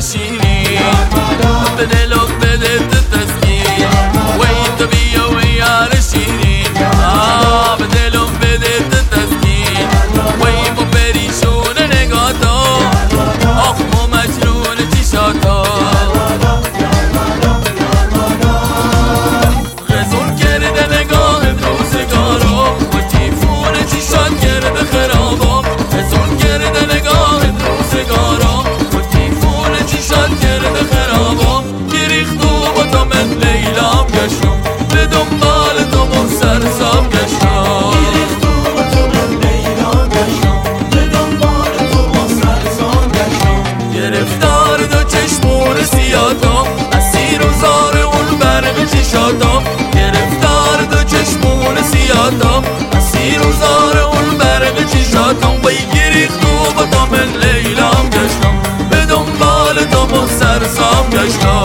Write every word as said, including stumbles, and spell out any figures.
شیرین به دلم بده تو تسکین وی تو بیا و یار شیرین آه به دلم بده تو تسکین وی مو پریشون نگاتا آخ مو مجنون چشاتا غزون کرده نگاه روزگارا و تیفون چشات کرده خرابا غزون کرده نگاه روزگارا و تیفون چشات کرده خرابا گریختو با تو من لیلام گشتم به دنبال تو من سرسام گشتم گریختو با تو من لیلام گشتم به دنبال تو من سرسام گشتم گرفتار دو چشمون سیاتم اسیر و زار اون برق چشاتم گرفتار دو چشمون سیاتم اسیر و زار اون برق چشاتم وی گریختو با تو من لیلام گشتم به دنبال تو من سرسام گشتم